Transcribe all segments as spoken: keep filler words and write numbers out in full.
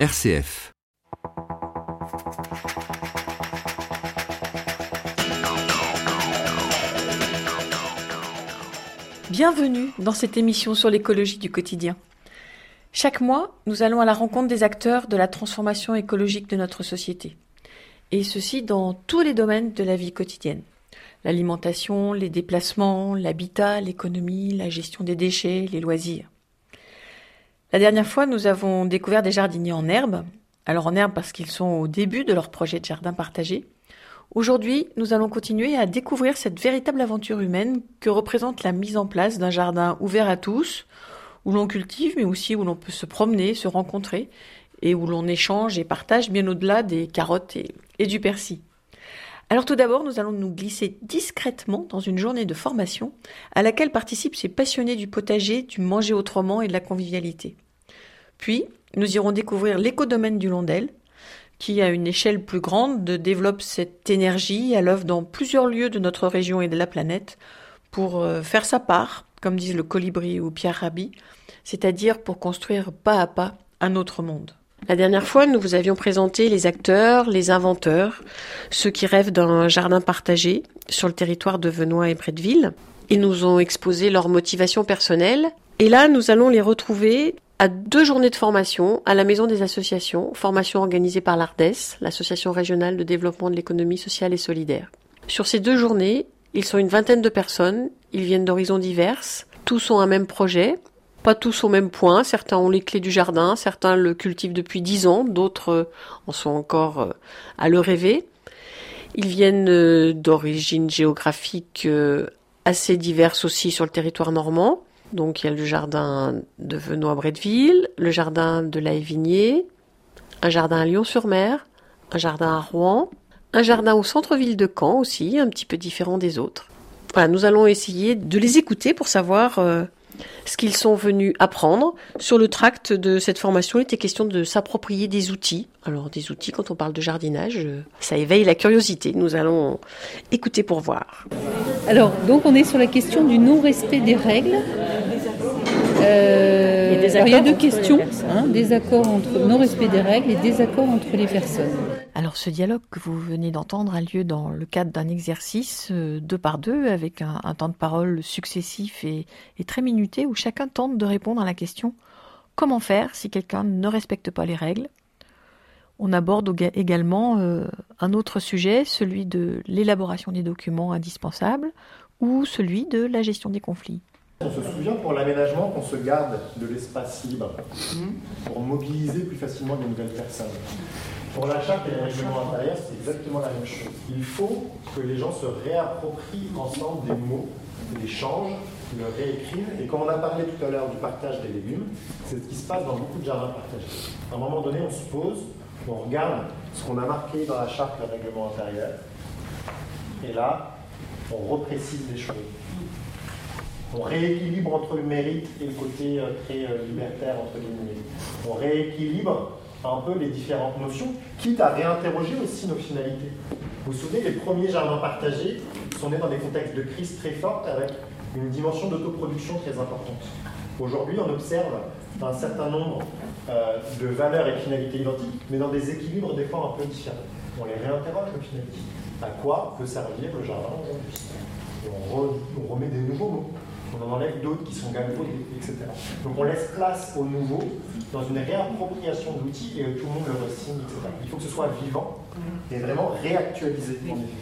R C F. Bienvenue dans cette émission sur l'écologie du quotidien. Chaque mois, nous allons à la rencontre des acteurs de la transformation écologique de notre société. Et ceci dans tous les domaines de la vie quotidienne. L'alimentation, les déplacements, l'habitat, l'économie, la gestion des déchets, les loisirs. La dernière fois, nous avons découvert des jardiniers en herbe. Alors en herbe parce qu'ils sont au début de leur projet de jardin partagé. Aujourd'hui, nous allons continuer à découvrir cette véritable aventure humaine que représente la mise en place d'un jardin ouvert à tous, où l'on cultive, mais aussi où l'on peut se promener, se rencontrer, et où l'on échange et partage bien au-delà des carottes et, et du persil. Alors tout d'abord, nous allons nous glisser discrètement dans une journée de formation à laquelle participent ces passionnés du potager, du manger autrement et de la convivialité. Puis, nous irons découvrir l'écodomaine du Londel, qui, à une échelle plus grande, développe cette énergie à l'œuvre dans plusieurs lieux de notre région et de la planète pour faire sa part, comme disent le Colibri ou Pierre Rabhi, c'est-à-dire pour construire pas à pas un autre monde. La dernière fois, nous vous avions présenté les acteurs, les inventeurs, ceux qui rêvent d'un jardin partagé sur le territoire de Venoy et Bretteville. Ils nous ont exposé leur motivation personnelle. Et là, nous allons les retrouver à deux journées de formation à la Maison des Associations, formation organisée par l'A R D E S, l'Association régionale de développement de l'économie sociale et solidaire. Sur ces deux journées, ils sont une vingtaine de personnes, ils viennent d'horizons divers, tous ont un même projet, pas tous au même point, certains ont les clés du jardin, certains le cultivent depuis dix ans, d'autres en sont encore à le rêver. Ils viennent d'origines géographiques assez diverses aussi sur le territoire normand. Donc il y a le jardin de Venoy-Bretteville, le jardin de La Haye-Vigné, un jardin à Lyon-sur-Mer, un jardin à Rouen, un jardin au centre-ville de Caen aussi, un petit peu différent des autres. Voilà, nous allons essayer de les écouter pour savoir euh, ce qu'ils sont venus apprendre. Sur le tract de cette formation, il était question de s'approprier des outils. Alors des outils, quand on parle de jardinage, euh, ça éveille la curiosité. Nous allons écouter pour voir. Alors, donc on est sur la question du non-respect des règles. Euh, il, y alors, il y a deux questions, hein, désaccord entre non-respect des règles et désaccord entre les personnes. Alors ce dialogue que vous venez d'entendre a lieu dans le cadre d'un exercice euh, deux par deux avec un, un temps de parole successif et, et très minuté où chacun tente de répondre à la question « Comment faire si quelqu'un ne respecte pas les règles ?» On aborde également euh, un autre sujet, celui de l'élaboration des documents indispensables ou celui de la gestion des conflits. On se souvient pour l'aménagement qu'on se garde de l'espace libre pour mobiliser plus facilement de nouvelles personnes. Pour la charte et les règlements intérieurs, c'est exactement la même chose. Il faut que les gens se réapproprient ensemble des mots, les changent, le réécrivent. Et comme on a parlé tout à l'heure du partage des légumes, c'est ce qui se passe dans beaucoup de jardins partagés. À un moment donné, on se pose, on regarde ce qu'on a marqué dans la charte et le règlement intérieur. Et là, on reprécise les choses. On rééquilibre entre le mérite et le côté euh, très euh, libertaire, entre guillemets. On rééquilibre un peu les différentes notions, quitte à réinterroger aussi nos finalités. Vous vous souvenez, les premiers jardins partagés sont nés dans des contextes de crise très fortes avec une dimension d'autoproduction très importante. Aujourd'hui, on observe un certain nombre euh, de valeurs et de finalités identiques, mais dans des équilibres des fois un peu différents. On les réinterroge, nos finalités. À quoi peut servir le jardin aujourd'hui ? Et on, re, on remet des nouveaux mots. On en enlève d'autres qui sont galvaudés, et cetera. Donc on laisse place au nouveau dans une réappropriation d'outils et tout le monde le re-signe, et cetera. Il faut que ce soit vivant et vraiment réactualisé.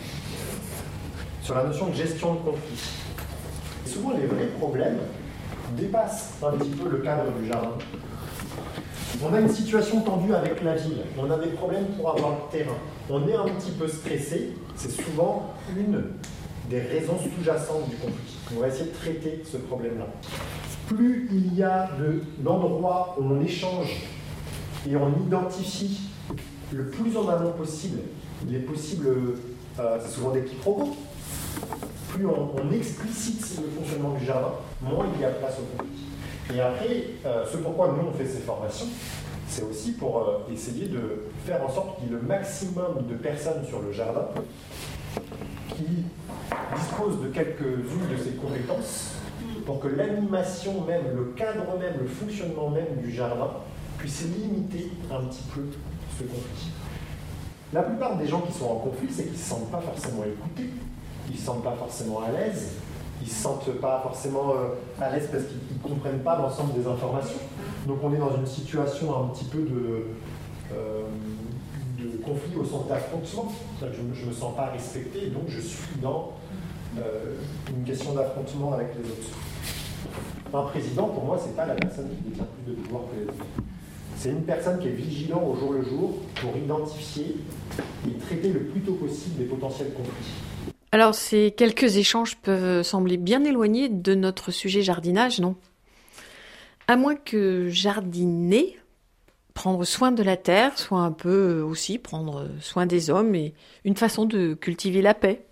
Sur la notion de gestion de conflit. Souvent les vrais problèmes dépassent un petit peu le cadre du jardin. On a une situation tendue avec la ville, on a des problèmes pour avoir le terrain, on est un petit peu stressé, c'est souvent une des raisons sous-jacentes du conflit. On va essayer de traiter ce problème-là. Plus il y a de, d'endroits où on échange et on identifie le plus en amont possible les possibles, euh, c'est souvent des quiproquos, plus on, on explicite le fonctionnement du jardin, moins il y a place au conflit. Et après, euh, ce pourquoi nous on fait ces formations, c'est aussi pour euh, essayer de faire en sorte qu'il y ait le maximum de personnes sur le jardin qui disposent de quelques-unes de ces compétences pour que l'animation même, le cadre même, le fonctionnement même du jardin puisse limiter un petit peu ce conflit. La plupart des gens qui sont en conflit, c'est qu'ils ne se sentent pas forcément écoutés, ils ne se sentent pas forcément à l'aise, ils ne se sentent pas forcément à l'aise parce qu'ils ne comprennent pas l'ensemble des informations. Donc on est dans une situation un petit peu de, euh, de conflit au sens d'affrontement. Je ne me sens pas respecté, donc je suis dans euh, une question d'affrontement avec les autres. Un président, pour moi, ce n'est pas la personne qui détient plus de pouvoir que les autres. C'est une personne qui est vigilante au jour le jour pour identifier et traiter le plus tôt possible les potentiels conflits. Alors, ces quelques échanges peuvent sembler bien éloignés de notre sujet jardinage, non ? À moins que jardiner, prendre soin de la terre, soit un peu aussi prendre soin des hommes et une façon de cultiver la paix.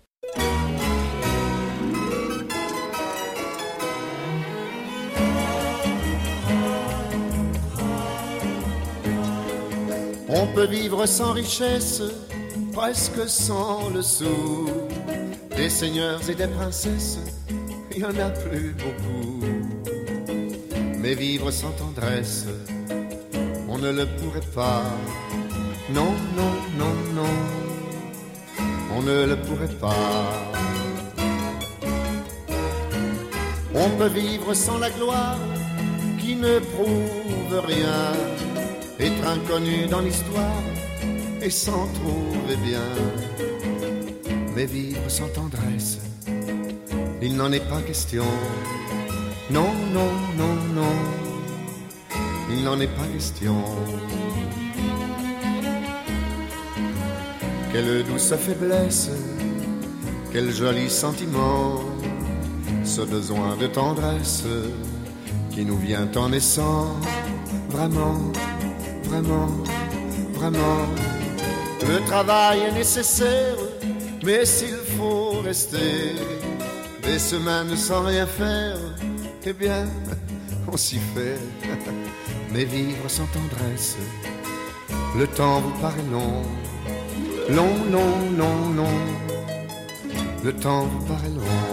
On peut vivre sans richesse, presque sans le sou. Des seigneurs et des princesses, il n'y en a plus beaucoup. Mais vivre sans tendresse, on ne le pourrait pas. Non, non, non, non, on ne le pourrait pas. On peut vivre sans la gloire, qui ne prouve rien. Être inconnu dans l'histoire et s'en trouver bien. Mais vivre sans tendresse, il n'en est pas question. Non, non, non, non, il n'en est pas question. Quelle douce faiblesse, quel joli sentiment, ce besoin de tendresse qui nous vient en naissant. Vraiment, vraiment, vraiment, le travail est nécessaire, mais s'il faut rester des semaines sans rien faire, eh bien, on s'y fait. Mais vivre sans tendresse, le temps vous paraît long, long, long, long, long, le temps vous paraît long.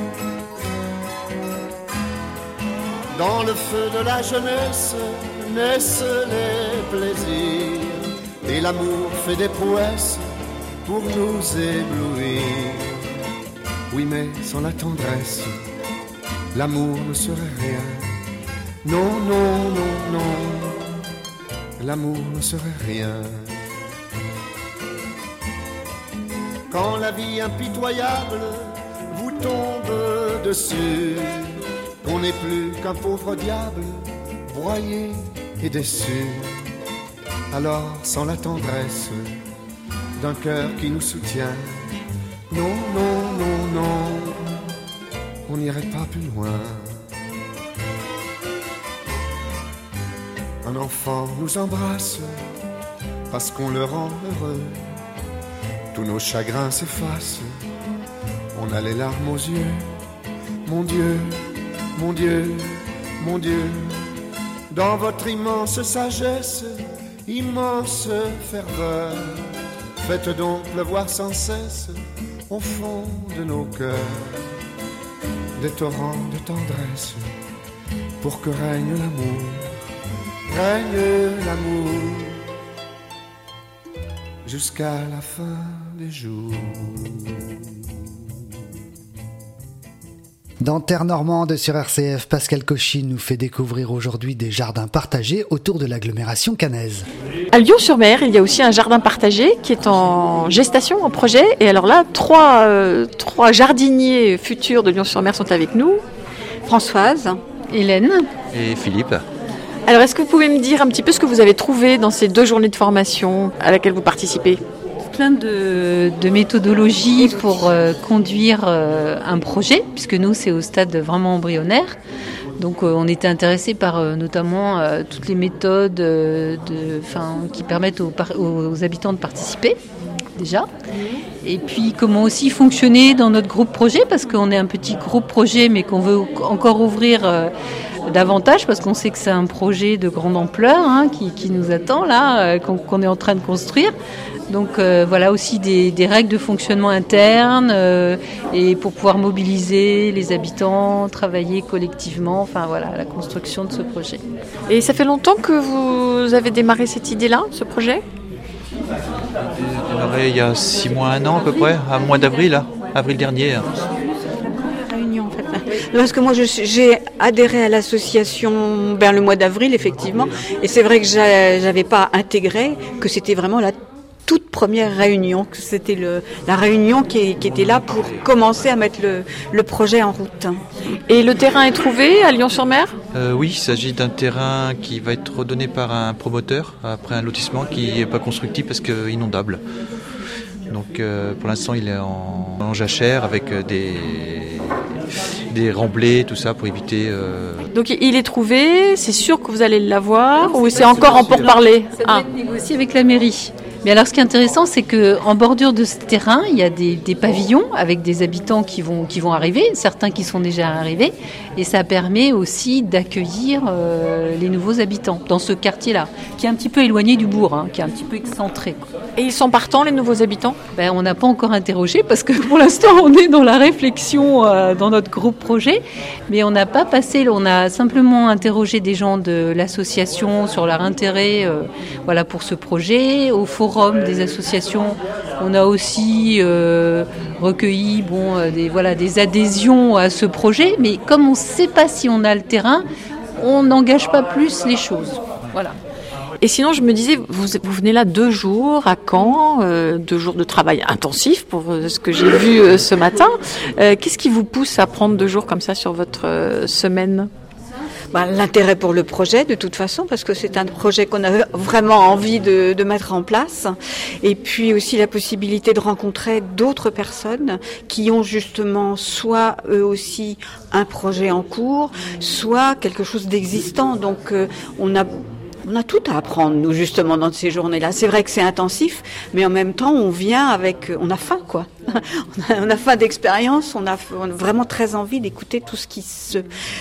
Dans le feu de la jeunesse naissent les plaisirs, et l'amour fait des prouesses pour nous éblouir. Oui, mais sans la tendresse, l'amour ne serait rien. Non, non, non, non, l'amour ne serait rien. Quand la vie impitoyable vous tombe dessus, on n'est plus qu'un pauvre diable, broyé et déçu. Alors, sans la tendresse d'un cœur qui nous soutient, non, non, non, non, on n'irait pas plus loin. Un enfant nous embrasse parce qu'on le rend heureux. Tous nos chagrins s'effacent, on a les larmes aux yeux. Mon Dieu, mon Dieu, mon Dieu, dans votre immense sagesse, immense ferveur, faites donc pleuvoir sans cesse au fond de nos cœurs des torrents de tendresse, pour que règne l'amour, règne l'amour jusqu'à la fin des jours. Dans Terre Normande sur R C F, Pascal Cauchy nous fait découvrir aujourd'hui des jardins partagés autour de l'agglomération caennaise. À Lyon-sur-Mer, il y a aussi un jardin partagé qui est en gestation, en projet. Et alors là, trois, euh, trois jardiniers futurs de Lyon-sur-Mer sont avec nous. Françoise, Hélène et Philippe. Alors, est-ce que vous pouvez me dire un petit peu ce que vous avez trouvé dans ces deux journées de formation à laquelle vous participez ? Plein de, de méthodologies pour euh, conduire euh, un projet, puisque nous, c'est au stade vraiment embryonnaire. Donc, euh, on était intéressés par euh, notamment euh, toutes les méthodes euh, de, enfin, qui permettent aux, aux habitants de participer. déjà. Et puis comment aussi fonctionner dans notre groupe projet, parce qu'on est un petit groupe projet, mais qu'on veut encore ouvrir euh, davantage, parce qu'on sait que c'est un projet de grande ampleur hein, qui, qui nous attend là, euh, qu'on, qu'on est en train de construire. Donc euh, voilà aussi des, des règles de fonctionnement interne euh, et pour pouvoir mobiliser les habitants, travailler collectivement, enfin voilà, la construction de ce projet. Et ça fait longtemps que vous avez démarré cette idée-là, ce projet ? J'ai démarré il y a six mois, un an à peu près, à mois d'avril, là, avril dernier. Réunion en fait. Parce que moi je, j'ai adhéré à l'association vers le mois d'avril effectivement, et c'est vrai que j'avais pas intégré que c'était vraiment la toute première réunion, que c'était le, la réunion qui, qui était là pour commencer à mettre le, le projet en route. Et le terrain est trouvé à Lyon-sur-Mer ? euh, Oui, il s'agit d'un terrain qui va être redonné par un promoteur après un lotissement qui n'est pas constructible parce qu'inondable. Donc euh, pour l'instant il est en, en jachère avec des, des remblais, tout ça pour éviter... Euh... Donc il est trouvé, c'est sûr que vous allez l'avoir ou c'est encore en pourparlers ? Ça doit être négocié avec la mairie. Mais alors, ce qui est intéressant, c'est qu'en bordure de ce terrain, il y a des, des pavillons avec des habitants qui vont, qui vont arriver, certains qui sont déjà arrivés, et ça permet aussi d'accueillir euh, les nouveaux habitants dans ce quartier-là, qui est un petit peu éloigné du bourg, hein, qui est un petit peu excentré, quoi. Et ils sont partants, les nouveaux habitants ? Ben, on n'a pas encore interrogé parce que pour l'instant, on est dans la réflexion euh, dans notre groupe projet, mais on n'a pas passé, on a simplement interrogé des gens de l'association sur leur intérêt euh, voilà, pour ce projet. Au forum des associations, on a aussi euh, recueilli bon, euh, des, voilà, des adhésions à ce projet, mais comme on ne sait pas si on a le terrain, on n'engage pas plus les choses. Voilà. Et sinon, je me disais, vous, vous venez là deux jours à Caen, euh, deux jours de travail intensif pour euh, ce que j'ai vu euh, ce matin. Euh, qu'est-ce qui vous pousse à prendre deux jours comme ça sur votre euh, semaine ? Ben, l'intérêt pour le projet, de toute façon, parce que c'est un projet qu'on a vraiment envie de, de mettre en place. Et puis aussi la possibilité de rencontrer d'autres personnes qui ont justement soit eux aussi un projet en cours, soit quelque chose d'existant. Donc euh, on a... On a tout à apprendre, nous, justement, dans ces journées-là. C'est vrai que c'est intensif, mais en même temps, on vient avec... On a faim, quoi. on, a, on a faim d'expérience, on a, on a vraiment très envie d'écouter tout ce qui se...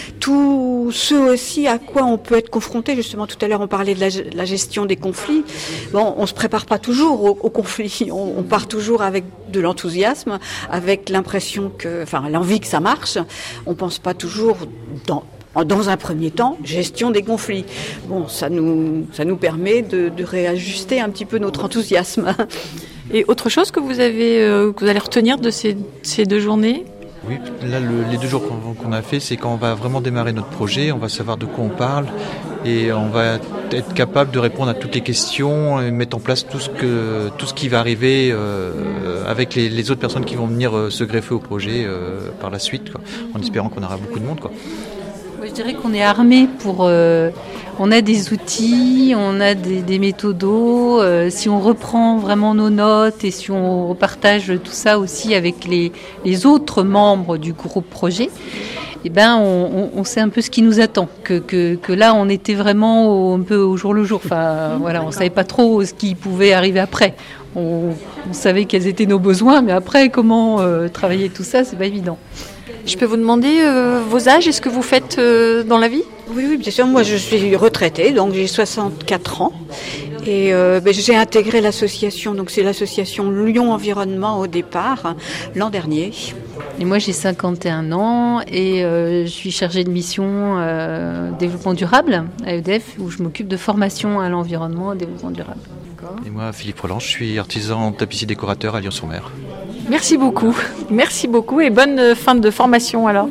Tout ce aussi à quoi on peut être confronté. Justement, tout à l'heure, on parlait de la, la gestion des conflits. Bon, on se prépare pas toujours au, au conflit. On, on part toujours avec de l'enthousiasme, avec l'impression que... Enfin, l'envie que ça marche. On pense pas toujours dans... Dans un premier temps, gestion des conflits. Bon, ça nous, ça nous permet de, de réajuster un petit peu notre enthousiasme. Et autre chose que vous avez, euh, que vous allez retenir de ces, ces deux journées ? Oui, là, le, les deux jours qu'on, qu'on a fait, c'est quand on va vraiment démarrer notre projet, on va savoir de quoi on parle et on va être capable de répondre à toutes les questions et mettre en place tout ce, que, tout ce qui va arriver euh, avec les, les autres personnes qui vont venir euh, se greffer au projet euh, par la suite, quoi, en espérant qu'on aura beaucoup de monde, quoi. Je dirais qu'on est armé pour... Euh, on a des outils, on a des, des méthodos. Euh, si on reprend vraiment nos notes et si on repartage tout ça aussi avec les, les autres membres du groupe projet, eh ben on, on, on sait un peu ce qui nous attend. Que, que, que là, on était vraiment au, un peu au jour le jour. Enfin, voilà, on ne savait pas trop ce qui pouvait arriver après. On, on savait quels étaient nos besoins, mais après, comment euh, travailler tout ça, c'est pas évident. Je peux vous demander euh, vos âges et ce que vous faites euh, dans la vie ? Oui, oui, bien sûr. Moi, je suis retraitée, donc j'ai soixante-quatre ans. Et euh, ben, j'ai intégré l'association, donc c'est l'association Lyon Environnement au départ, l'an dernier. Et moi, j'ai cinquante et un ans et euh, je suis chargée de mission euh, développement durable à E D F, où je m'occupe de formation à l'environnement et développement durable. Et moi, Philippe Roland, je suis artisan tapissier décorateur à Lyon-sur-Mer. Merci beaucoup. Merci beaucoup et bonne fin de formation alors.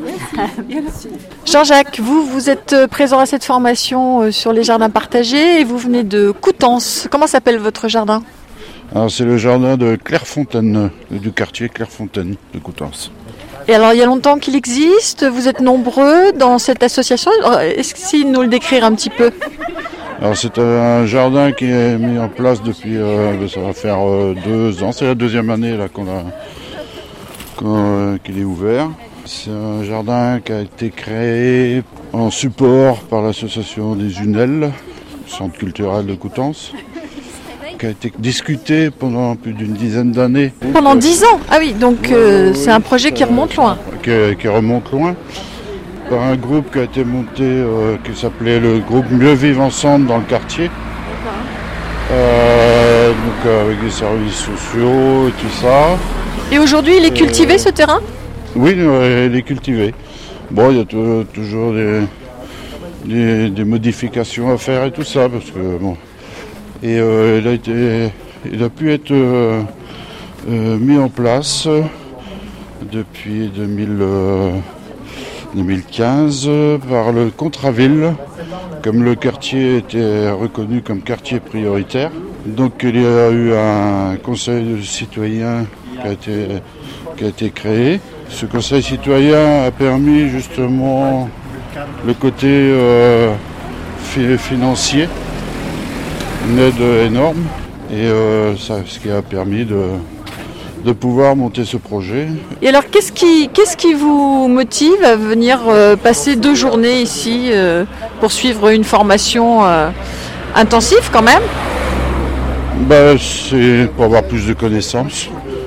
Jean-Jacques, vous, vous êtes présent à cette formation sur les jardins partagés et vous venez de Coutances. Comment s'appelle votre jardin ? Alors, c'est le jardin de Clairefontaine, du quartier Clairefontaine de Coutances. Et alors, il y a longtemps qu'il existe, vous êtes nombreux dans cette association. Est-ce que si nous le décrire un petit peu ? Alors, c'est un jardin qui est mis en place depuis, euh, ça va faire euh, deux ans, c'est la deuxième année là qu'on a, qu'on, qu'il est ouvert. C'est un jardin qui a été créé en support par l'association des Unelles, centre culturel de Coutances. qui a été discuté pendant plus d'une dizaine d'années. Pendant dix ans? Ah oui, donc euh, oui, c'est un projet qui remonte loin. Qui, qui remonte loin. Par un groupe qui a été monté, euh, qui s'appelait le groupe Mieux Vivre Ensemble dans le quartier. Euh, donc euh, avec des services sociaux et tout ça. Et aujourd'hui, il est cultivé et... ce terrain? Oui, il est cultivé. Bon, il y a t- toujours des, des, des modifications à faire et tout ça, parce que bon. Et euh, il a été, il a pu être euh, euh, mis en place depuis deux mille, euh, deux mille quinze par le Contraville, comme le quartier était reconnu comme quartier prioritaire. Donc il y a eu un conseil citoyen qui a été, qui a été créé. Ce conseil citoyen a permis justement le côté euh, fi- financier, une aide énorme, et euh, ça, ce qui a permis de, de pouvoir monter ce projet. Et alors, qu'est-ce qui, qu'est-ce qui vous motive à venir euh, passer deux journées ici euh, pour suivre une formation euh, intensive quand même? Ben, c'est pour avoir plus de connaissances,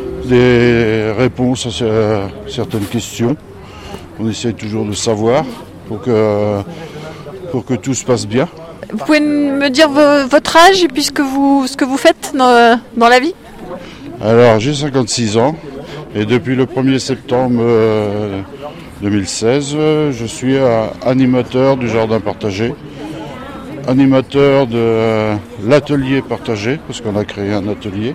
des réponses à certaines questions. On essaie toujours de savoir pour que, pour que tout se passe bien. Vous pouvez me dire v- votre âge et puis ce que vous, ce que vous faites dans, dans la vie? Alors, j'ai cinquante-six ans et depuis le premier septembre euh, deux mille seize, je suis euh, animateur du jardin partagé, animateur de euh, l'atelier partagé, parce qu'on a créé un atelier.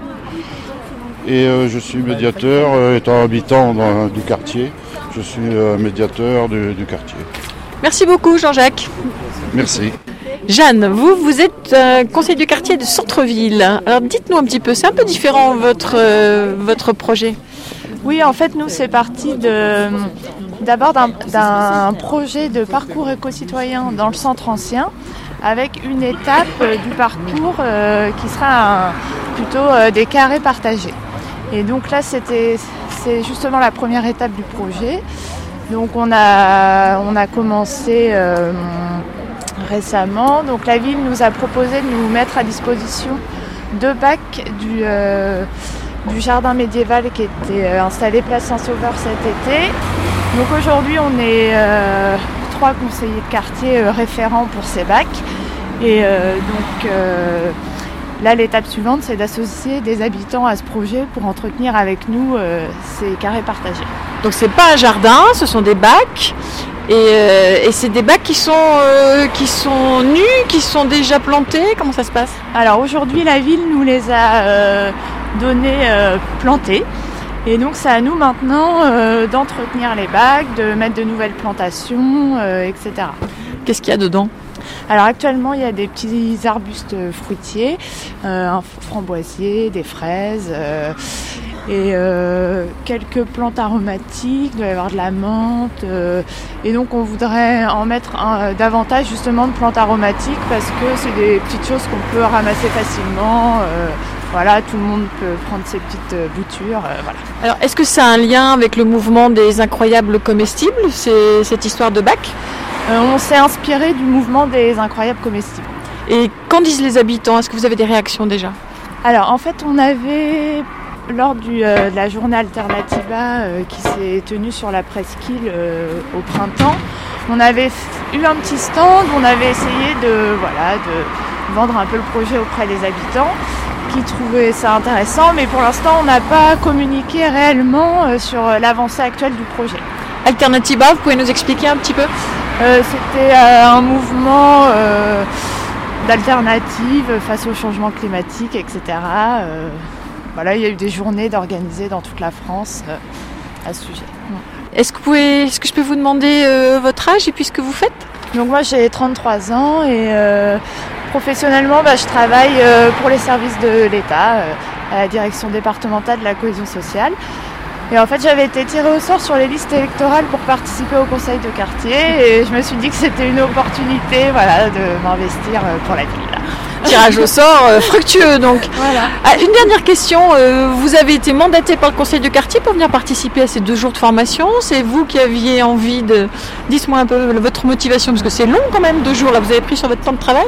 Et euh, je suis médiateur, euh, étant habitant dans, du quartier, je suis euh, médiateur du, du quartier. Merci beaucoup Jean-Jacques. Merci. Jeanne, vous, vous êtes euh, conseiller du quartier de Centre-Ville. Alors dites-nous un petit peu, c'est un peu différent votre, euh, votre projet? Oui, en fait, nous, c'est parti de, d'abord d'un, d'un projet de parcours éco-citoyen dans le centre ancien, avec une étape euh, du parcours euh, qui sera un, plutôt euh, des carrés partagés. Et donc là, c'était, c'est justement la première étape du projet. Donc on a, on a commencé euh, récemment. Donc la ville nous a proposé de nous mettre à disposition deux bacs du, euh, du jardin médiéval qui était euh, installé place Saint-Sauveur cet été. Donc aujourd'hui, on est euh, trois conseillers de quartier euh, référents pour ces bacs. Et euh, donc euh, là, l'étape suivante, c'est d'associer des habitants à ce projet pour entretenir avec nous euh, ces carrés partagés. Donc c'est pas un jardin, ce sont des bacs. Et, euh, et c'est des bacs qui sont, euh, qui sont nus, qui sont déjà plantés. Comment ça se passe? Alors aujourd'hui, la ville nous les a euh, donnés euh, plantés. Et donc c'est à nous maintenant euh, d'entretenir les bacs, de mettre de nouvelles plantations, euh, et cetera. Qu'est-ce qu'il y a dedans? Alors actuellement, il y a des petits arbustes fruitiers, euh, un framboisier, des fraises euh, et euh, quelques plantes aromatiques. Il doit y avoir de la menthe. Euh, et donc on voudrait en mettre un, davantage justement de plantes aromatiques parce que c'est des petites choses qu'on peut ramasser facilement. Euh, voilà, tout le monde peut prendre ses petites euh, boutures. Euh, voilà. Alors est-ce que ça a un lien avec le mouvement des incroyables comestibles, c'est, cette histoire de bac? Euh, on s'est inspiré du mouvement des incroyables comestibles. Et qu'en disent les habitants? Est-ce que vous avez des réactions déjà? Alors en fait, on avait, lors du, euh, de la journée Alternativa euh, qui s'est tenue sur la presqu'île euh, au printemps, on avait eu un petit stand, on avait essayé de, voilà, de vendre un peu le projet auprès des habitants qui trouvaient ça intéressant, mais pour l'instant on n'a pas communiqué réellement euh, sur l'avancée actuelle du projet. Alternativa, vous pouvez nous expliquer un petit peu? Euh, c'était euh, un mouvement euh, d'alternative face au changement climatique, et cetera. Euh, voilà, il y a eu des journées d'organiser dans toute la France euh, à ce sujet. Est-ce que, vous pouvez, est-ce que je peux vous demander euh, votre âge et puis ce que vous faites? Donc moi j'ai trente-trois ans et euh, professionnellement bah, je travaille euh, pour les services de l'État, euh, à la direction départementale de la cohésion sociale. Et en fait, j'avais été tirée au sort sur les listes électorales pour participer au conseil de quartier et je me suis dit que c'était une opportunité, voilà, de m'investir pour la ville. Tirage au sort euh, fructueux donc. Voilà. Ah, une dernière question, euh, vous avez été mandaté par le conseil de quartier pour venir participer à ces deux jours de formation. C'est vous qui aviez envie de... Dites-moi un peu votre motivation, parce que c'est long quand même, deux jours là, vous avez pris sur votre temps de travail?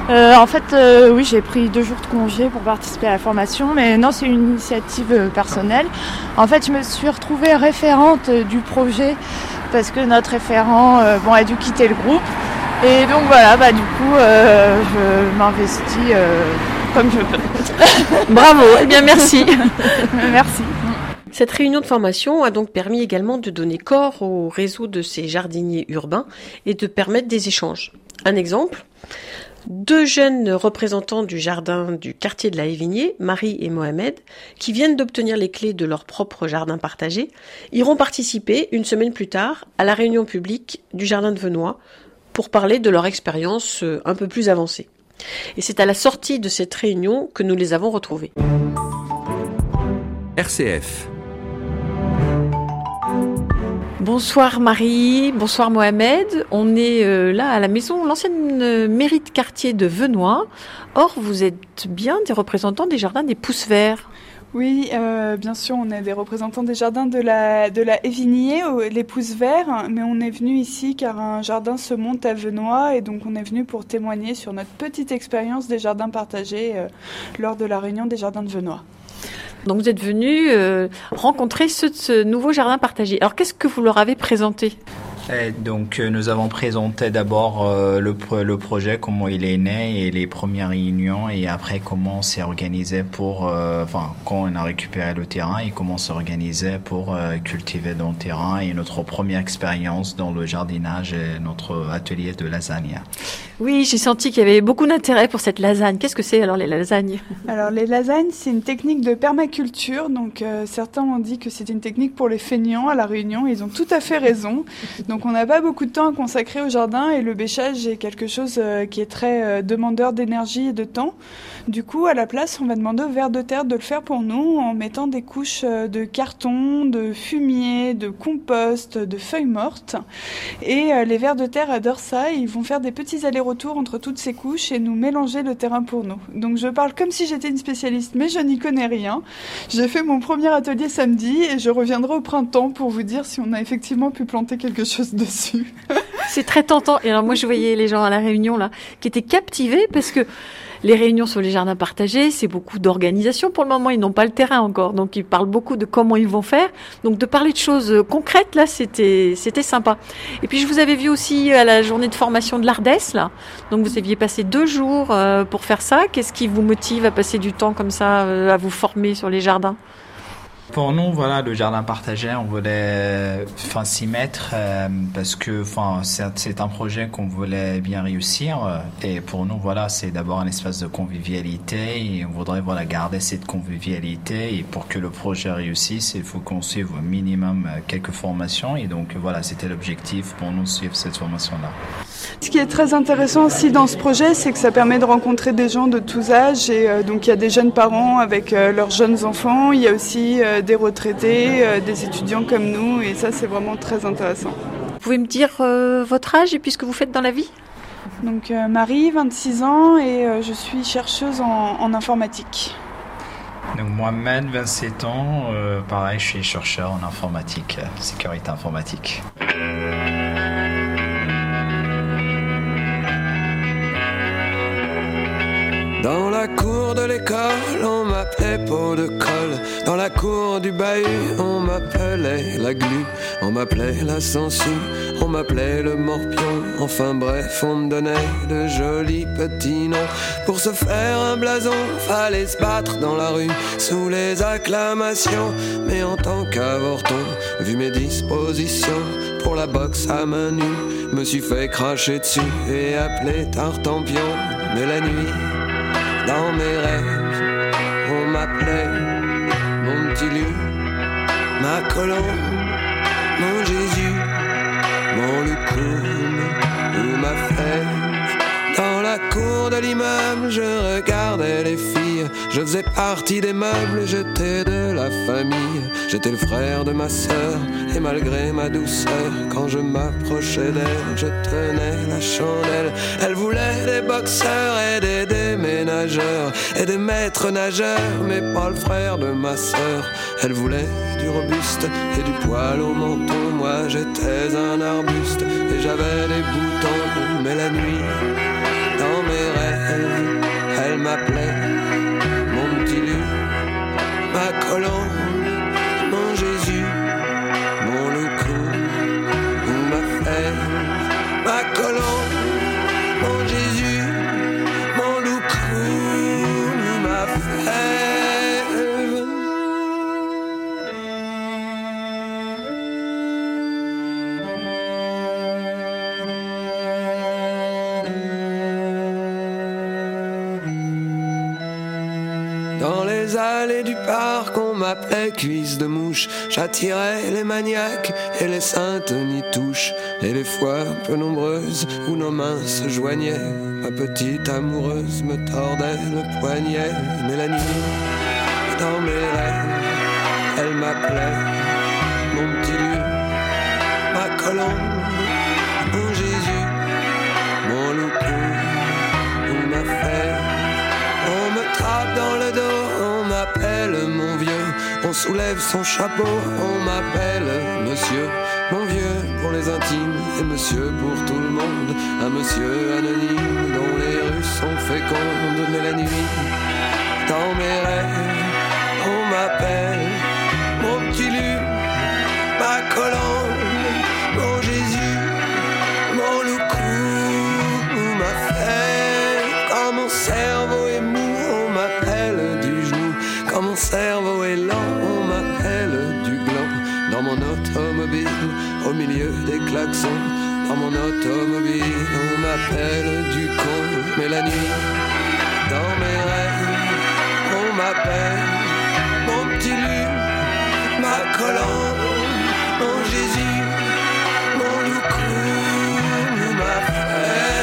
Euh, en fait, euh, oui, j'ai pris deux jours de congé pour participer à la formation, mais non, c'est une initiative euh, personnelle. En fait, je me suis retrouvée référente euh, du projet parce que notre référent euh, bon, a dû quitter le groupe. Et donc voilà, bah, du coup, euh, je m'investis euh, comme je peux. Bravo, eh bien merci. Merci. Cette réunion de formation a donc permis également de donner corps au réseau de ces jardiniers urbains et de permettre des échanges. Un exemple, deux jeunes représentants du jardin du quartier de la Évigné, Marie et Mohamed, qui viennent d'obtenir les clés de leur propre jardin partagé, iront participer une semaine plus tard à la réunion publique du jardin de Venoy pour parler de leur expérience un peu plus avancée. Et c'est à la sortie de cette réunion que nous les avons retrouvés. R C F. Bonsoir Marie, bonsoir Mohamed. On est euh, là à la maison, l'ancienne euh, mairie de quartier de Venoy. Or, vous êtes bien des représentants des jardins des Pousses Verts. Oui, euh, bien sûr, on est des représentants des jardins de la, de la Évigné, les Pousses Verts, mais on est venu ici car un jardin se monte à Venoy et donc on est venu pour témoigner sur notre petite expérience des jardins partagés euh, lors de la réunion des jardins de Venoy. Donc vous êtes venus euh, rencontrer ceux de ce nouveau jardin partagé. Alors qu'est-ce que vous leur avez présenté ? Et donc euh, nous avons présenté d'abord euh, le, le projet, comment il est né et les premières réunions et après comment on s'est organisé pour, euh, enfin quand on a récupéré le terrain et comment s'organiser pour euh, cultiver dans le terrain et notre première expérience dans le jardinage et notre atelier de lasagne. Oui, j'ai senti qu'il y avait beaucoup d'intérêt pour cette lasagne. Qu'est-ce que c'est alors les lasagnes ? Alors les lasagnes, c'est une technique de permaculture. Donc euh, certains ont dit que c'était une technique pour les feignants à la Réunion. Ils ont tout à fait raison. Donc on n'a pas beaucoup de temps à consacrer au jardin et le bêchage est quelque chose euh, qui est très euh, demandeur d'énergie et de temps. Du coup, à la place, on va demander aux vers de terre de le faire pour nous en mettant des couches euh, de carton, de fumier, de compost, de feuilles mortes. Et euh, les vers de terre adorent ça. Ils vont faire des petits allers-retours entre toutes ces couches et nous mélanger le terrain pour nous. Donc je parle comme si j'étais une spécialiste, mais je n'y connais rien. J'ai fait mon premier atelier samedi et je reviendrai au printemps pour vous dire si on a effectivement pu planter quelque chose dessus. C'est très tentant. Et alors moi, je voyais les gens à la réunion là qui étaient captivés parce que les réunions sur les jardins partagés, c'est beaucoup d'organisation. Pour le moment, ils n'ont pas le terrain encore. Donc, ils parlent beaucoup de comment ils vont faire. Donc, de parler de choses concrètes, là, c'était, c'était sympa. Et puis, je vous avais vu aussi à la journée de formation de l'Ardèche, là. Donc, vous aviez passé deux jours euh, pour faire ça. Qu'est-ce qui vous motive à passer du temps comme ça, euh, à vous former sur les jardins ? Pour nous, voilà, le jardin partagé, on voulait enfin, s'y mettre euh, parce que enfin, c'est, c'est un projet qu'on voulait bien réussir. Euh, et pour nous, voilà, c'est d'abord un espace de convivialité et on voudrait voilà, garder cette convivialité. Et pour que le projet réussisse, il faut qu'on suive au minimum euh, quelques formations. Et donc, voilà, c'était l'objectif pour nous de suivre cette formation-là. Ce qui est très intéressant aussi dans ce projet, c'est que ça permet de rencontrer des gens de tous âges. Et euh, donc, il y a des jeunes parents avec euh, leurs jeunes enfants. Il y a aussi euh, des retraités, euh, des étudiants comme nous. Et ça, c'est vraiment très intéressant. Vous pouvez me dire euh, votre âge et puis ce que vous faites dans la vie ? Donc, euh, Marie, vingt-six ans, et euh, je suis chercheuse en, en informatique. Donc, Mohamed, vingt-sept ans. Euh, pareil, je suis chercheur en informatique, euh, sécurité informatique. Dans la cour de l'école, on m'appelait peau de colle. Dans la cour du bahut, on m'appelait la glu. On m'appelait la sangsue, on m'appelait le morpion. Enfin bref, on me donnait de jolis petits noms. Pour se faire un blason, fallait se battre dans la rue sous les acclamations. Mais en tant qu'avorton, vu mes dispositions pour la boxe à main nue, me suis fait cracher dessus et appelé Tartampion. Mais la nuit, dans mes rêves, on m'appelait mon petit loup, ma colombe, mon Jésus, mon loukoum ou ma fève. Dans la cour de l'immeuble, je regardais les filles. Je faisais partie des meubles, j'étais de la famille. J'étais le frère de ma sœur, et malgré ma douceur, quand je m'approchais d'elle, je tenais la chandelle. Elle voulait des boxeurs et des déménageurs et des maîtres nageurs, mais pas le frère de ma sœur. Elle voulait du robuste et du poil au menton. Moi j'étais un arbuste et j'avais des boutons. Mais la nuit, Dans mes rêves, elle m'appelait mon petit loup, ma colombe, mon Jésus, mon loucou, ou ma fève, ma colombe, mon Jésus, mon loucou, ou ma fève. Dans les allées du parc, on m'appelait cuisse de mouche. J'attirais les maniaques et les saintes nitouches. Et les fois peu nombreuses où nos mains se joignaient, ma petite amoureuse me tordait le poignet. Mais la nuit, dans mes rêves, elle m'appelait mon petit loup, ma colombe, mon Jésus, mon loucou, ou ma fève. On me trappe dans le dos, on m'appelle mon vieux. On soulève son chapeau, on m'appelle monsieur. Mon vieux pour les intimes et monsieur pour tout le monde. Un monsieur anonyme dont les rues sont fécondes. Mais la nuit, dans mes rêves, on m'appelle mon petit loup, ma colombe, mon Jésus, mon loucou, ou ma fève. Quand mon cerveau est mou, on m'appelle du genou. Quand mon cerveau est lent, on m'appelle du gland. Dans mon automobile, au milieu des klaxons, dans mon automobile, on m'appelle du con. Mais la nuit, dans mes rêves, on m'appelle mon petit loup, ma colombe, mon Jésus, mon loucou, ma fève.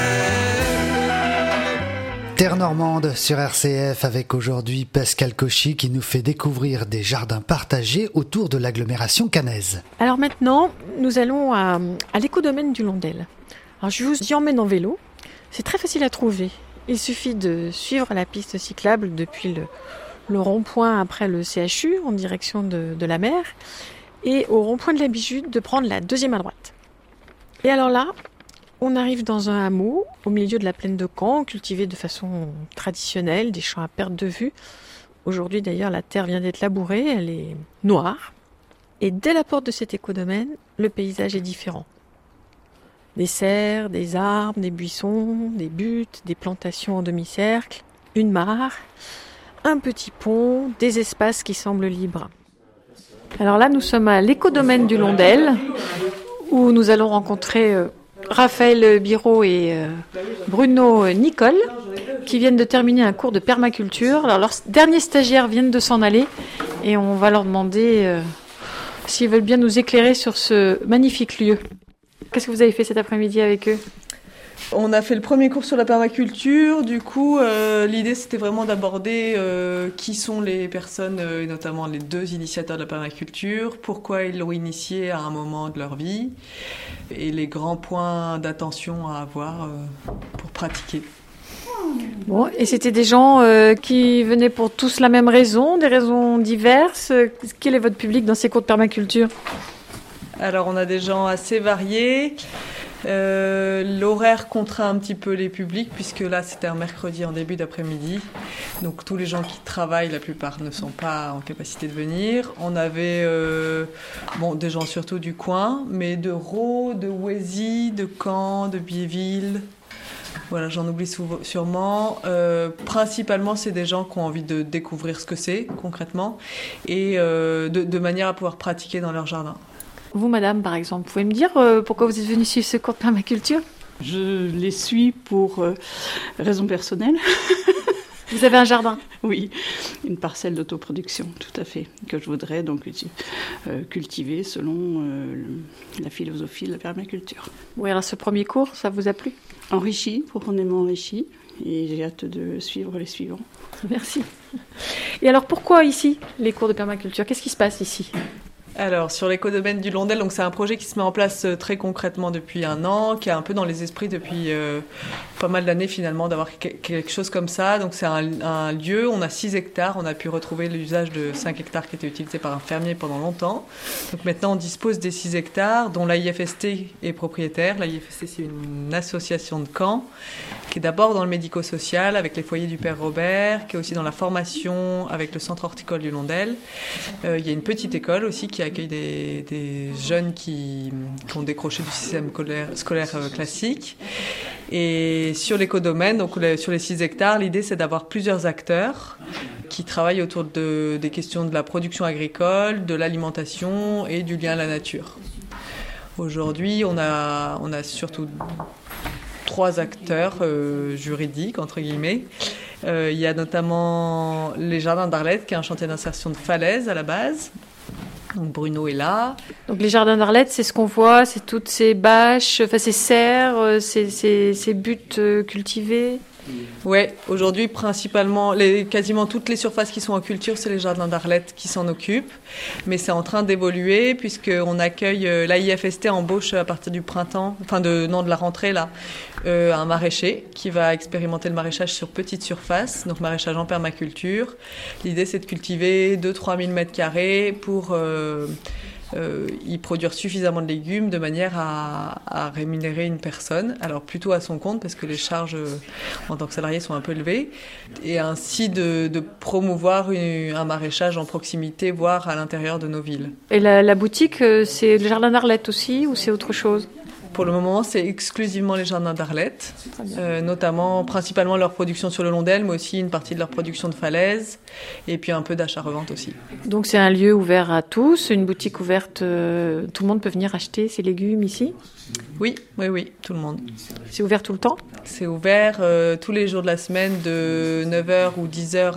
Terre normande sur R C F avec aujourd'hui Pascal Cauchy qui nous fait découvrir des jardins partagés autour de l'agglomération caennaise. Alors maintenant, nous allons à, à l'écodomaine du Londel. Alors je vous y emmène en vélo. C'est très facile à trouver. Il suffit de suivre la piste cyclable depuis le, le rond-point après le C H U en direction de, de la mer et au rond-point de la Bijute de prendre la deuxième à droite. Et alors là, on arrive dans un hameau, au milieu de la plaine de Caen, cultivé de façon traditionnelle, des champs à perte de vue. Aujourd'hui d'ailleurs, la terre vient d'être labourée, elle est noire. Et dès la porte de cet écodomaine, le paysage est différent. Des serres, des arbres, des buissons, des buttes, des plantations en demi-cercle, une mare, un petit pont, des espaces qui semblent libres. Alors là, nous sommes à l'écodomaine du Londel, où nous allons rencontrer euh, Raphaël Biro et euh, Bruno Nicole, qui viennent de terminer un cours de permaculture. Alors, leurs derniers stagiaires viennent de s'en aller et on va leur demander euh, s'ils veulent bien nous éclairer sur ce magnifique lieu. Qu'est-ce que vous avez fait cet après-midi avec eux ? On a fait le premier cours sur la permaculture. Du coup, euh, l'idée, c'était vraiment d'aborder euh, qui sont les personnes, euh, et notamment les deux initiateurs de la permaculture, pourquoi ils l'ont initié à un moment de leur vie, et les grands points d'attention à avoir euh, pour pratiquer. Bon, et c'était des gens euh, qui venaient pour tous la même raison, des raisons diverses. Quel est votre public dans ces cours de permaculture ? Alors, on a des gens assez variés. Euh, l'horaire contraint un petit peu les publics puisque là c'était un mercredi en début d'après-midi, donc tous les gens qui travaillent, la plupart ne sont pas en capacité de venir. On avait euh, bon, des gens surtout du coin, mais de Raud, de Ouésy, de Caen, de Biéville. Voilà, j'en oublie souvent, sûrement. Euh, principalement, c'est des gens qui ont envie de découvrir ce que c'est concrètement et euh, de, de manière à pouvoir pratiquer dans leur jardin. Vous, madame, par exemple, vous pouvez me dire euh, pourquoi vous êtes venue suivre ce cours de permaculture ? Je les suis pour euh, raisons personnelles. Vous avez un jardin ? Oui, une parcelle d'autoproduction, tout à fait, que je voudrais donc euh, cultiver selon euh, la philosophie de la permaculture. Oui, alors ce premier cours, ça vous a plu ? Enrichi, profondément enrichi, et j'ai hâte de suivre les suivants. Merci. Et alors pourquoi ici, les cours de permaculture ? Qu'est-ce qui se passe ici ? Alors, sur l'écodomaine du Londel, donc c'est un projet qui se met en place euh, très concrètement depuis un an, qui est un peu dans les esprits depuis euh, pas mal d'années finalement, d'avoir que- quelque chose comme ça. Donc c'est un, un lieu, on a six hectares, on a pu retrouver l'usage de cinq hectares qui étaient utilisés par un fermier pendant longtemps. Donc maintenant on dispose des six hectares dont l'A I F S T est propriétaire. L'A I F S T c'est une association de Caen qui est d'abord dans le médico-social avec les foyers du Père Robert, qui est aussi dans la formation avec le centre horticole du Londel. Euh, il y a une petite école aussi qui accueille des, des jeunes qui, qui ont décroché du système scolaire, scolaire euh, classique. Et sur l'écodomaine, donc le- sur les six hectares, l'idée c'est d'avoir plusieurs acteurs qui travaillent autour de, des questions de la production agricole, de l'alimentation et du lien à la nature. Aujourd'hui, on a, on a surtout trois acteurs euh, juridiques, entre guillemets. Euh, il y a notamment les Jardins d'Arlette, qui est un chantier d'insertion de falaise à la base. Donc Bruno est là. Donc les jardins d'Arlette, c'est ce qu'on voit, c'est toutes ces bâches, enfin ces serres, euh, ces, ces, ces buttes euh, cultivées. Ouais, aujourd'hui principalement, les, quasiment toutes les surfaces qui sont en culture, c'est les Jardins d'Arlette qui s'en occupent. Mais c'est en train d'évoluer puisqu'on accueille, euh, l'A I F S T embauche à partir du printemps, enfin de, non, de la rentrée là, euh, un maraîcher qui va expérimenter le maraîchage sur petite surface, donc maraîchage en permaculture. L'idée c'est de cultiver deux à trois mille mètres carrés pour euh, euh, y produire suffisamment de légumes de manière à, à rémunérer une personne, alors plutôt à son compte parce que les charges euh, en tant que salarié sont un peu élevées, et ainsi de, de promouvoir une, un maraîchage en proximité, voire à l'intérieur de nos villes. Et la, la boutique, euh, c'est le jardin d'Arlette aussi ou c'est autre chose? Pour le moment, c'est exclusivement les Jardins d'Arlette, euh, notamment, principalement leur production sur le Londel, mais aussi une partie de leur production de falaise, et puis un peu d'achat-revente aussi. Donc c'est un lieu ouvert à tous, une boutique ouverte, euh, tout le monde peut venir acheter ses légumes ici? Oui, oui, oui, tout le monde. C'est ouvert tout le temps? C'est ouvert euh, tous les jours de la semaine de neuf heures ou dix heures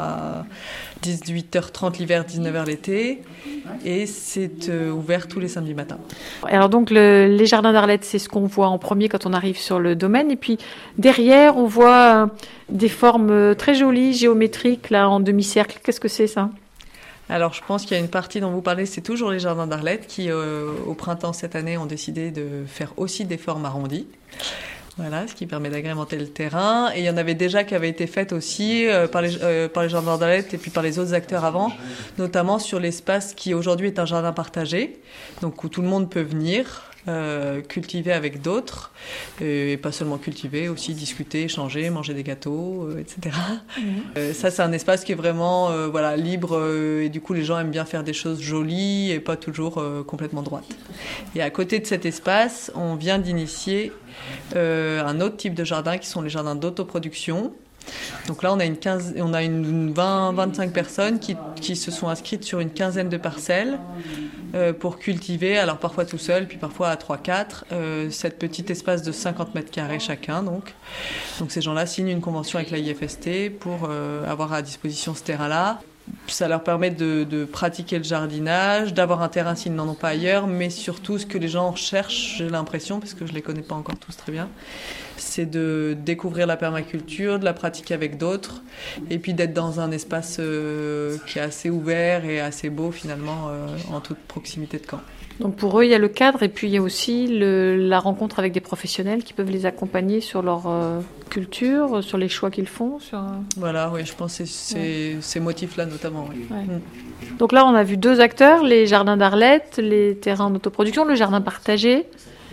à dix-huit heures trente l'hiver, dix-neuf heures l'été, et c'est euh, ouvert tous les samedis matins. Alors donc le, les jardins d'Arlette, c'est ce qu'on voit en premier quand on arrive sur le domaine, et puis derrière on voit euh, des formes euh, très jolies, géométriques, là en demi-cercle. Qu'est-ce que c'est ça? Alors je pense qu'il y a une partie dont vous parlez, c'est toujours les Jardins d'Arlette qui euh, au printemps cette année ont décidé de faire aussi des formes arrondies. Voilà, ce qui permet d'agrémenter le terrain. Et il y en avait déjà qui avaient été faites aussi euh, par, les, euh, par les Jardins d'Arlette et puis par les autres acteurs avant, notamment sur l'espace qui aujourd'hui est un jardin partagé, donc où tout le monde peut venir euh, cultiver avec d'autres, et pas seulement cultiver, aussi discuter, échanger, manger des gâteaux, euh, et cetera. Mmh. Euh, ça, c'est un espace qui est vraiment euh, voilà, libre, euh, et du coup, les gens aiment bien faire des choses jolies et pas toujours euh, complètement droites. Et à côté de cet espace, on vient d'initier Euh, un autre type de jardin qui sont les jardins d'autoproduction. Donc là, on a une quinze, on a une vingt, vingt-cinq personnes qui, qui se sont inscrites sur une quinzaine de parcelles euh, pour cultiver, alors parfois tout seul, puis parfois à trois quatre, euh, cette petite espace de cinquante mètres carrés chacun. Donc, donc ces gens-là signent une convention avec l'A I F S T pour euh, avoir à disposition ce terrain-là. Ça leur permet de, de pratiquer le jardinage, d'avoir un terrain s'ils n'en ont pas ailleurs, mais surtout ce que les gens cherchent, j'ai l'impression, parce que je ne les connais pas encore tous très bien, c'est de découvrir la permaculture, de la pratiquer avec d'autres, et puis d'être dans un espace euh, qui est assez ouvert et assez beau finalement, euh, en toute proximité de Caen. Donc pour eux, il y a le cadre et puis il y a aussi le, la rencontre avec des professionnels qui peuvent les accompagner sur leur euh, culture, sur les choix qu'ils font. Sur... Voilà, oui, je pense que c'est ouais. ces motifs-là notamment. Oui. Ouais. Mm. Donc là, on a vu deux acteurs, les jardins d'Arlette, les terrains en autoproduction, le jardin partagé.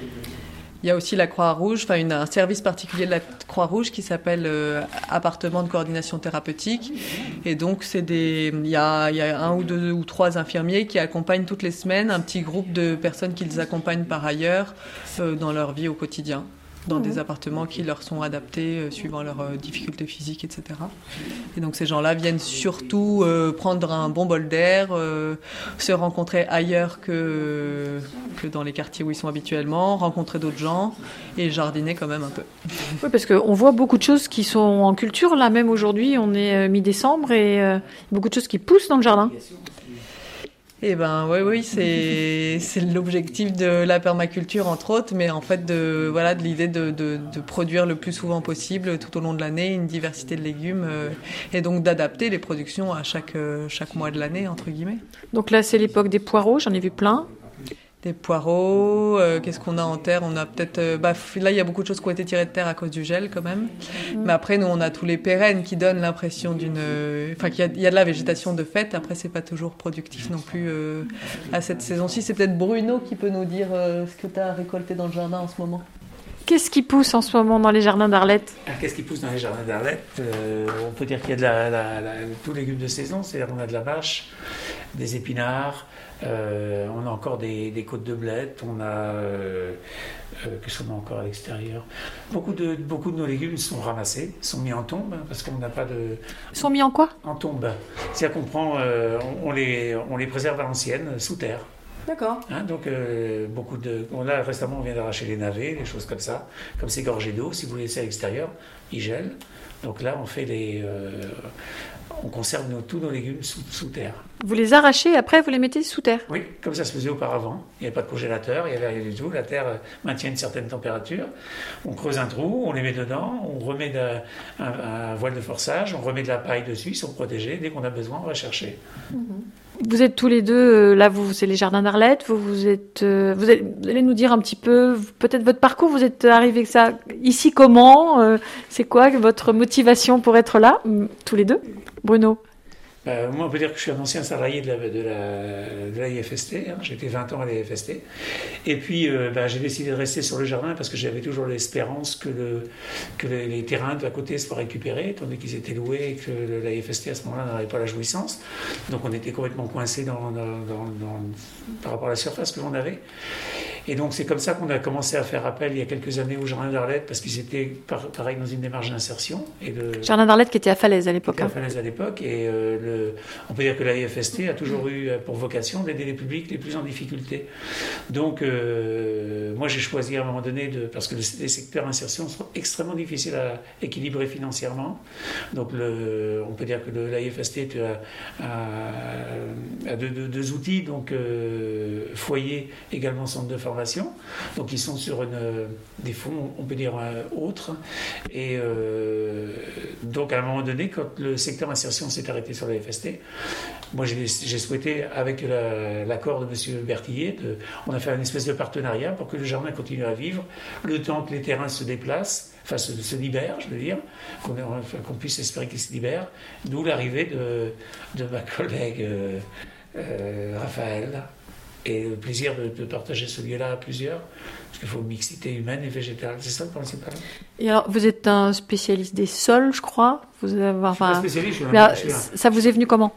Il y a aussi la Croix-Rouge, enfin une, un service particulier de la Croix-Rouge qui s'appelle euh, appartement de coordination thérapeutique. Et donc c'est des, il y a, il y a un ou deux ou trois infirmiers qui accompagnent toutes les semaines un petit groupe de personnes qu'ils accompagnent par ailleurs euh, dans leur vie au quotidien, dans mmh. des appartements qui leur sont adaptés euh, suivant leurs euh, difficultés physiques, et cetera. Et donc ces gens-là viennent surtout euh, prendre un bon bol d'air, euh, se rencontrer ailleurs que, que dans les quartiers où ils sont habituellement, rencontrer d'autres gens et jardiner quand même un peu. Oui, parce qu'on voit beaucoup de choses qui sont en culture. Là même aujourd'hui, on est mi-décembre et euh, beaucoup de choses qui poussent dans le jardin. Eh ben oui, oui, c'est c'est l'objectif de la permaculture entre autres, mais en fait de voilà de l'idée de, de de produire le plus souvent possible tout au long de l'année une diversité de légumes euh, et donc d'adapter les productions à chaque euh, chaque mois de l'année entre guillemets. Donc là c'est l'époque des poireaux, j'en ai vu plein. Des poireaux, euh, qu'est-ce qu'on a en terre? On a peut-être... Euh, bah, là, il y a beaucoup de choses qui ont été tirées de terre à cause du gel, quand même. Mmh. Mais après, nous, on a tous les pérennes qui donnent l'impression d'une... Enfin, euh, qu'il y a, il y a de la végétation de fait. Après, c'est pas toujours productif non plus euh, à cette saison-ci. C'est peut-être Bruno qui peut nous dire euh, ce que tu as récolté dans le jardin en ce moment. Qu'est-ce qui pousse en ce moment dans les jardins d'Arlette? Alors, qu'est-ce qui pousse dans les jardins d'Arlette? euh, On peut dire qu'il y a de la, la, la, tous les légumes de saison. C'est-à-dire qu'on a de la vache, des épinards, Euh, on a encore des, des côtes de blettes, on a euh, euh, qu'est-ce qu'on a encore à l'extérieur? Beaucoup de beaucoup de nos légumes sont ramassés, sont mis en tombe parce qu'on n'a pas de. Sont mis en quoi? En tombe. C'est-à-dire qu'on prend, euh, on, on les on les préserve à l'ancienne sous terre. D'accord. Hein, donc euh, beaucoup de. Bon, là récemment on vient d'arracher les navets, des choses comme ça, comme c'est gorgé d'eau. Si vous les laissez à l'extérieur, ils gèlent. Donc là on fait les. Euh, On conserve nos, tous nos légumes sous, sous terre. Vous les arrachez et après vous les mettez sous terre? Oui, comme ça se faisait auparavant. Il n'y avait pas de congélateur, il n'y avait rien du tout. La terre maintient une certaine température. On creuse un trou, on les met dedans, on remet de, un, un voile de forçage, on remet de la paille dessus, ils sont protégés. Dès qu'on a besoin, on va chercher. Mm-hmm. Vous êtes tous les deux, là vous, c'est les jardins d'Arlette, vous, vous, êtes, euh, vous, allez, vous allez nous dire un petit peu, peut-être votre parcours, vous êtes arrivé que ça, ici comment, euh, c'est quoi votre motivation pour être là, tous les deux? Bruno? Euh, moi, on peut dire que je suis un ancien salarié de la, de la, de la I F S T. Hein. J'ai été vingt ans à l'I F S T. Et puis, euh, bah, j'ai décidé de rester sur le jardin parce que j'avais toujours l'espérance que, le, que les, les terrains de à côté soient récupérés, tandis qu'ils étaient loués et que le, la I F S T, à ce moment-là, n'avait pas la jouissance. Donc, on était complètement coincés dans, dans, dans, dans, par rapport à la surface que l'on avait. Et donc, c'est comme ça qu'on a commencé à faire appel il y a quelques années au Jardin d'Arlette parce qu'ils étaient, par, pareil, dans une démarche d'insertion. Et le Jardin d'Arlette qui était à Falaise à l'époque. Hein. À Falaise à l'époque. Et euh, le, on peut dire que la I F S T a toujours eu pour vocation d'aider les publics les plus en difficulté. Donc, euh, moi, j'ai choisi à un moment donné, de, parce que les secteurs insertion sont extrêmement difficiles à équilibrer financièrement. Donc, le, on peut dire que le, la I F S T a, a, a deux, deux, deux outils, donc euh, foyer, également centre de formation. Donc ils sont sur une, des fonds, on peut dire, euh, autres. Et euh, donc à un moment donné, quand le secteur insertion s'est arrêté sur la I F S T, moi j'ai, j'ai souhaité, avec la, l'accord de M. Bertillet, de, on a fait une espèce de partenariat pour que le jardin continue à vivre, le temps que les terrains se déplacent, enfin se, se libèrent, je veux dire, qu'on, enfin, qu'on puisse espérer qu'ils se libèrent, d'où l'arrivée de, de ma collègue euh, euh, Raphaël. Et le plaisir de, de partager ce lieu-là à plusieurs, parce qu'il faut une mixité humaine et végétale, c'est ça le principal. Et alors, vous êtes un spécialiste des sols, je crois. Vous avez, enfin, je suis pas spécialiste, je suis là, un, je suis un... Ça vous est venu comment?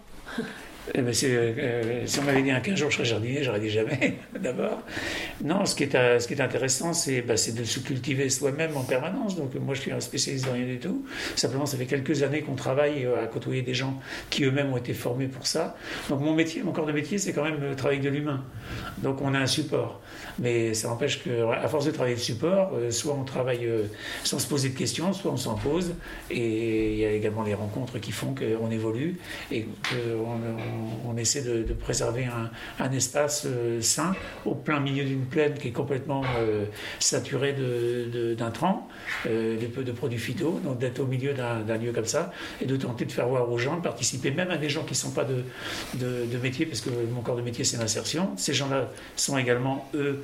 Eh ben c'est, euh, si on m'avait dit un quinze jours je serais jardinier, j'aurais dit jamais, d'abord. Non, ce qui est, euh, ce qui est intéressant, c'est, bah, c'est de se cultiver soi-même en permanence. Donc moi, je suis un spécialiste de rien du tout. Simplement, ça fait quelques années qu'on travaille à côtoyer des gens qui eux-mêmes ont été formés pour ça. Donc mon métier, mon corps de métier, c'est quand même le travail de l'humain. Donc on a un support. Mais ça n'empêche qu'à force de travailler le support, euh, soit on travaille euh, sans se poser de questions, soit on s'en pose. Et il y a également les rencontres qui font qu'on évolue et qu'on on essaie de, de préserver un, un espace euh, sain au plein milieu d'une plaine qui est complètement euh, saturée de, de, d'intrants, euh, de peu de produits phyto, donc d'être au milieu d'un, d'un lieu comme ça et de tenter de faire voir aux gens, de participer, même à des gens qui ne sont pas de, de, de métier, parce que mon corps de métier c'est l'insertion. Ces gens-là sont également, eux,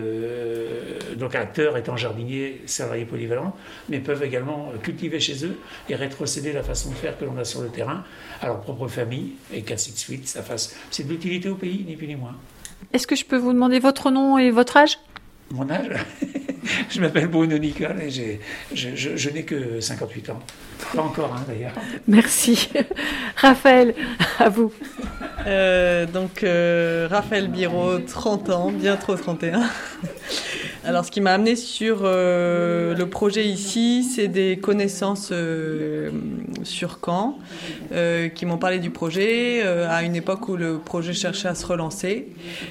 euh, donc acteurs étant jardiniers, salariés polyvalents, mais peuvent également cultiver chez eux et rétrocéder la façon de faire que l'on a sur le terrain à leur propre famille et qu'ainsi de suite, ça fasse. C'est de l'utilité au pays, ni plus ni moins. Est-ce que je peux vous demander votre nom et votre âge? Mon âge? Je m'appelle Bruno Nicole et j'ai, je, je, je n'ai que cinquante-huit ans. Pas encore, hein, d'ailleurs. Merci. Raphaël, à vous. Euh, donc, euh, Raphaël Biro, trente ans, bientôt trente et un. Alors, ce qui m'a amené sur euh, le projet ici, c'est des connaissances euh, sur Caen euh, qui m'ont parlé du projet euh, à une époque où le projet cherchait à se relancer.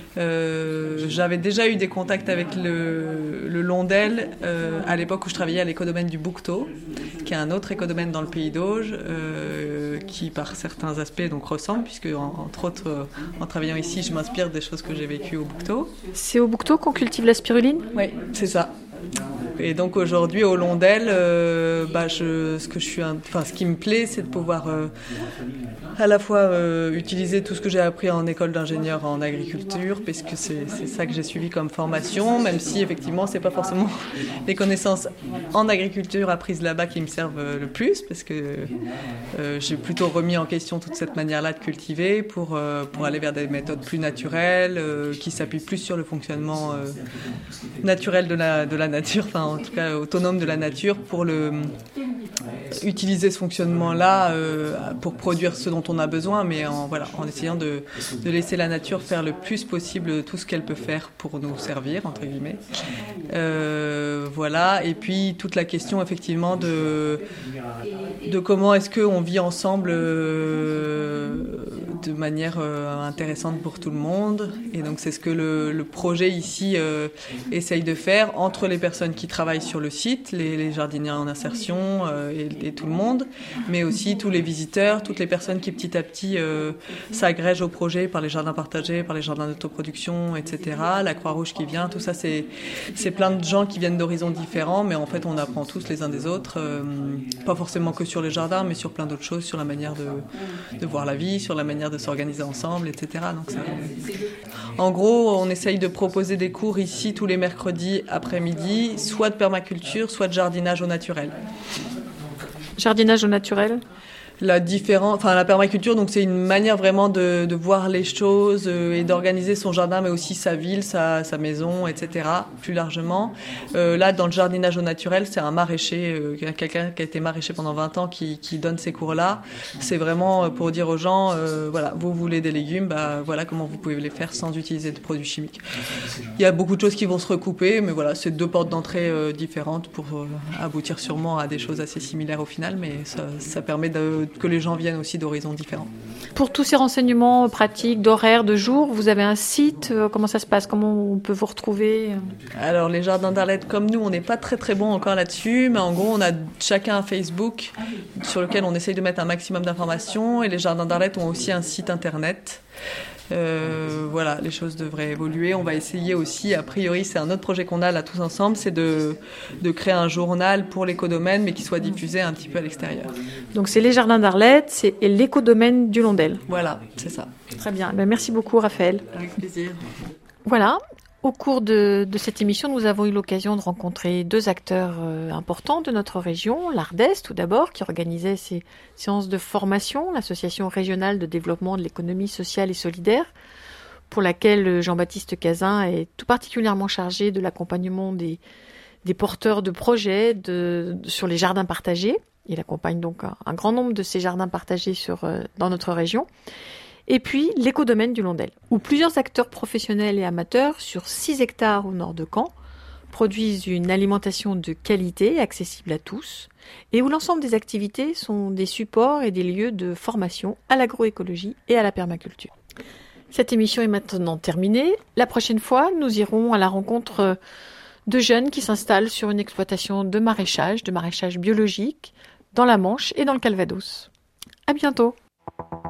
Euh, j'avais déjà eu des contacts avec le, le Londel euh, à l'époque où je travaillais à l'écodomaine du Bouquetot, qui est un autre écodomaine dans le Pays d'Auge, euh, qui par certains aspects donc ressemblent, puisque en, entre autres, euh, en travaillant ici, je m'inspire des choses que j'ai vécues au Bouquetot. C'est au Bouquetot qu'on cultive la spiruline ? Oui, c'est ça. Et donc aujourd'hui au Londel, euh, bah je, ce que je suis, un, enfin ce qui me plaît, c'est de pouvoir euh, à la fois euh, utiliser tout ce que j'ai appris en école d'ingénieur en agriculture, parce que c'est, c'est ça que j'ai suivi comme formation, même si effectivement c'est pas forcément les connaissances en agriculture apprises là-bas qui me servent le plus, parce que euh, j'ai plutôt remis en question toute cette manière-là de cultiver pour euh, pour aller vers des méthodes plus naturelles, euh, qui s'appuient plus sur le fonctionnement euh, naturel de la de la nature, enfin en tout cas autonome de la nature, pour le utiliser ce fonctionnement-là euh, pour produire ce dont on a besoin, mais en voilà en essayant de, de laisser la nature faire le plus possible tout ce qu'elle peut faire pour nous servir entre guillemets. Euh, voilà, et puis toute la question effectivement de de comment est-ce que on vit ensemble euh, de manière euh, intéressante pour tout le monde, et donc c'est ce que le, le projet ici euh, essaye de faire entre les personnes qui travaillent sur le site, les, les jardiniers en insertion euh, et, et tout le monde, mais aussi tous les visiteurs, toutes les personnes qui petit à petit euh, s'agrègent au projet par les jardins partagés, par les jardins d'autoproduction, et cetera. La Croix-Rouge qui vient, tout ça, c'est, c'est plein de gens qui viennent d'horizons différents, mais en fait on apprend tous les uns des autres, euh, pas forcément que sur les jardins, mais sur plein d'autres choses, sur la manière de, de voir la vie, sur la manière de s'organiser ensemble, et cetera. Donc, c'est... En gros, on essaye de proposer des cours ici tous les mercredis après-midi, soit de permaculture, soit de jardinage au naturel. Jardinage au naturel ? La différence, enfin la permaculture, donc c'est une manière vraiment de, de voir les choses euh, et d'organiser son jardin, mais aussi sa ville, sa, sa maison, et cetera. Plus largement. Euh, là, dans le jardinage au naturel, c'est un maraîcher, euh, quelqu'un qui a été maraîcher pendant vingt ans, qui, qui donne ces cours-là. C'est vraiment pour dire aux gens, euh, voilà, vous voulez des légumes, bah voilà comment vous pouvez les faire sans utiliser de produits chimiques. Il y a beaucoup de choses qui vont se recouper, mais voilà, c'est deux portes d'entrée euh, différentes pour euh, aboutir sûrement à des choses assez similaires au final, mais ça, ça permet de que les gens viennent aussi d'horizons différents. Pour tous ces renseignements pratiques, d'horaires, de jours, vous avez un site, comment ça se passe, comment on peut vous retrouver ? Alors les jardins d'Arlette, comme nous, on n'est pas très très bon encore là-dessus, mais en gros on a chacun un Facebook sur lequel on essaye de mettre un maximum d'informations, et les jardins d'Arlette ont aussi un site internet. Euh, voilà, les choses devraient évoluer. On va essayer aussi, a priori, c'est un autre projet qu'on a là tous ensemble, c'est de, de créer un journal pour l'écodomaine, mais qui soit diffusé un petit peu à l'extérieur. Donc c'est les jardins d'Arlette, c'est l'écodomaine du Londel. Voilà, c'est ça. Très bien. Ben, merci beaucoup, Raphaël. Avec plaisir. Voilà. Au cours de, de cette émission, nous avons eu l'occasion de rencontrer deux acteurs euh, importants de notre région. L'Ardèze, tout d'abord, qui organisait ces séances de formation, l'association régionale de développement de l'économie sociale et solidaire, pour laquelle Jean-Baptiste Cazin est tout particulièrement chargé de l'accompagnement des, des porteurs de projets de, de, sur les jardins partagés. Il accompagne donc un, un grand nombre de ces jardins partagés sur, euh, dans notre région. Et puis l'écodomaine du Londel, où plusieurs acteurs professionnels et amateurs, sur six hectares au nord de Caen, produisent une alimentation de qualité accessible à tous, et où l'ensemble des activités sont des supports et des lieux de formation à l'agroécologie et à la permaculture. Cette émission est maintenant terminée. La prochaine fois, nous irons à la rencontre de jeunes qui s'installent sur une exploitation de maraîchage, de maraîchage biologique, dans la Manche et dans le Calvados. À bientôt.